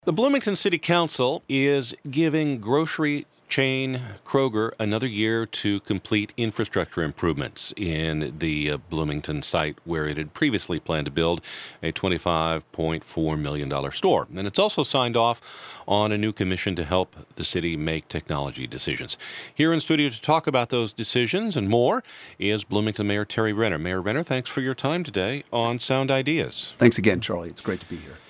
The Bloomington City Council is giving grocery chain Kroger another year to complete infrastructure improvements in the Bloomington site where it had previously planned to build a $25.4 million store. And it's also signed off on a new commission to help the city make technology decisions. Here in studio to talk about those decisions and more is Bloomington Mayor Terry Renner. Mayor Renner, thanks for your time today on Sound Ideas. Thanks again, Charlie. It's great to be here.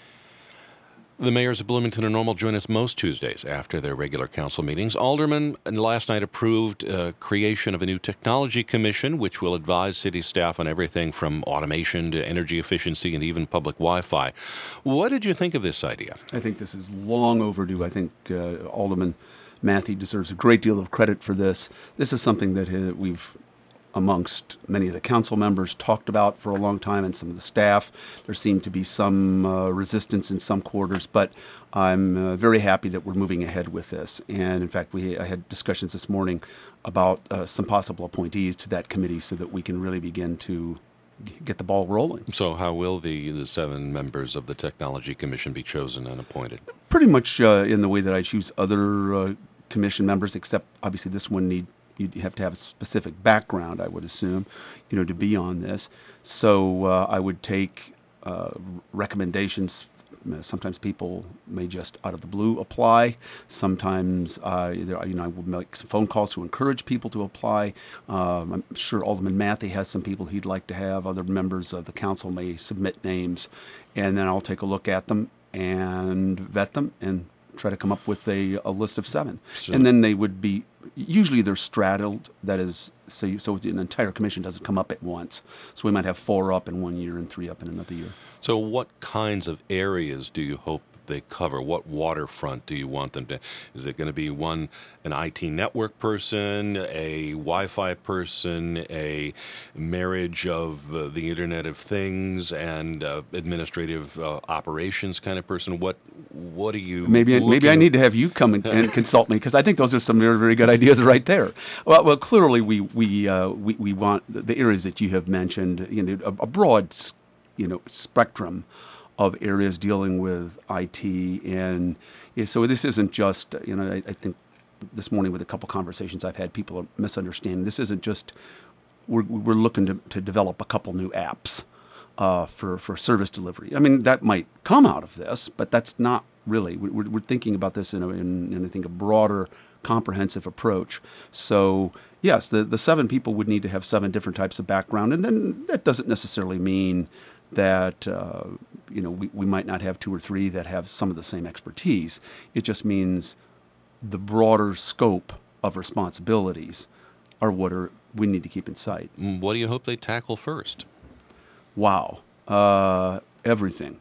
The mayors of Bloomington and Normal join us most Tuesdays after their regular council meetings. Aldermen last night approved creation of a new technology commission, which will advise city staff on everything from automation to energy efficiency and even public Wi-Fi. What did you think of this idea? I think this is long overdue. I think Alderman Matthey deserves a great deal of credit for this. This is something that we've, amongst many of the council members, talked about for a long time, and some of the staff. There seemed to be some resistance in some quarters, but I'm very happy that we're moving ahead with this. And in fact, I had discussions this morning about some possible appointees to that committee so that we can really begin to get the ball rolling. So how will the 7 members of the Technology Commission be chosen and appointed? Pretty much in the way that I choose other commission members, except obviously this one you'd have to have a specific background, I would assume, to be on this. So I would take recommendations. Sometimes people may just out of the blue apply. Sometimes I will make some phone calls to encourage people to apply. I'm sure Alderman Matthey has some people he'd like to have. Other members of the council may submit names, and then I'll take a look at them and vet them and try to come up with a list of 7. So, and then they would be, usually they're straddled, that is, so an entire commission doesn't come up at once. So we might have 4 up in one year and 3 up in another year. So what kinds of areas do you hope they cover? What waterfront do you want them to? Is it going to be an IT network person, a Wi-Fi person, a marriage of the Internet of Things and administrative operations kind of person? What are you? Maybe I need to have you come and consult me, because I think those are some very, very good ideas right there. Well, clearly we want the areas that you have mentioned, a broad spectrum of areas dealing with IT. And so this isn't just, I think this morning with a couple conversations I've had, people are misunderstanding. This isn't just, we're looking to develop a couple new apps for service delivery. I mean, that might come out of this, but that's not really. We're thinking about this in I think, a broader, comprehensive approach. So yes, the 7 people would need to have 7 different types of background, and then that doesn't necessarily mean that we might not have 2 or 3 that have some of the same expertise. It just means the broader scope of responsibilities are what we need to keep in sight. What do you hope they tackle first? Wow, everything.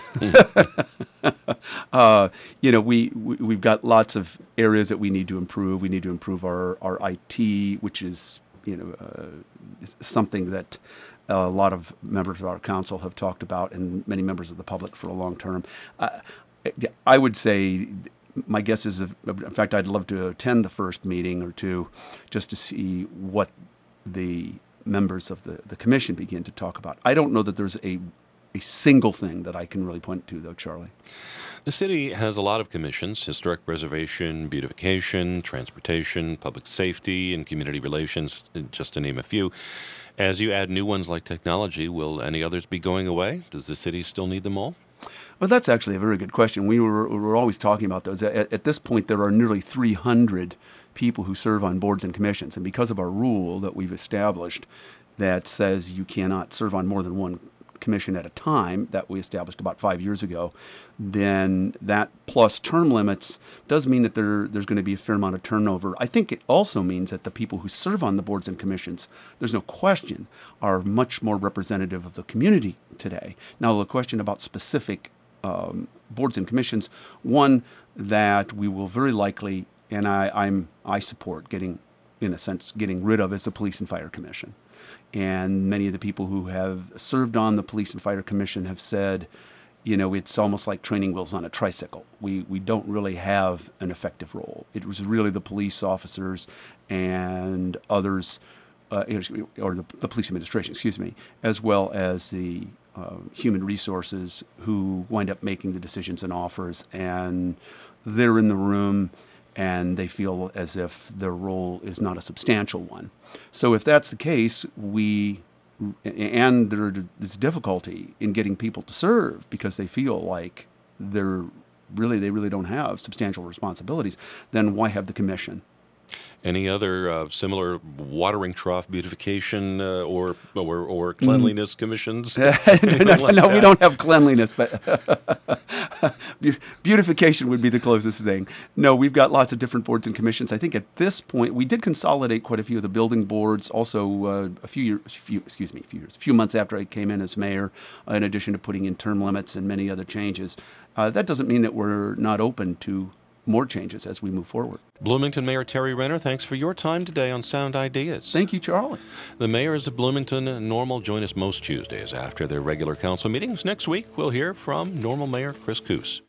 We've got lots of areas that we need to improve. We need to improve our IT, which is something that a lot of members of our council have talked about, and many members of the public for a long term. I would say, my guess is, in fact, I'd love to attend the first meeting or 2 just to see what the members of the commission begin to talk about. I don't know that there's a single thing that I can really point to, though, Charlie. The city has a lot of commissions: historic preservation, beautification, transportation, public safety, and community relations, just to name a few. As you add new ones like technology, will any others be going away? Does the city still need them all? Well, that's actually a very good question. We were always talking about those. At this point, there are nearly 300 people who serve on boards and commissions, and because of our rule that we've established that says you cannot serve on more than one commission at a time, that we established about 5 years ago, then that plus term limits does mean that there's going to be a fair amount of turnover. I think it also means that the people who serve on the boards and commissions, there's no question, are much more representative of the community today. Now, the question about specific boards and commissions, one that we will very likely, and I support getting rid of, is the Police and Fire Commission. And many of the people who have served on the Police and Fire Commission have said, it's almost like training wheels on a tricycle. We don't really have an effective role. It was really the police officers and others, or the police administration, as well as the human resources who wind up making the decisions and offers, and they're in the room and they feel as if their role is not a substantial one. So if that's the case, and there's difficulty in getting people to serve because they feel like they really don't have substantial responsibilities, then why have the commission? Any other similar watering trough beautification or cleanliness commissions? No, we don't have cleanliness, but beautification would be the closest thing. No, we've got lots of different boards and commissions. I think at this point we did consolidate quite a few of the building boards. Also, a few months after I came in as mayor, in addition to putting in term limits and many other changes. That doesn't mean that we're not open to more changes as we move forward. Bloomington Mayor Terry Renner, thanks for your time today on Sound Ideas. Thank you, Charlie. The mayors of Bloomington Normal join us most Tuesdays after their regular council meetings. Next week, we'll hear from Normal Mayor Chris Koos.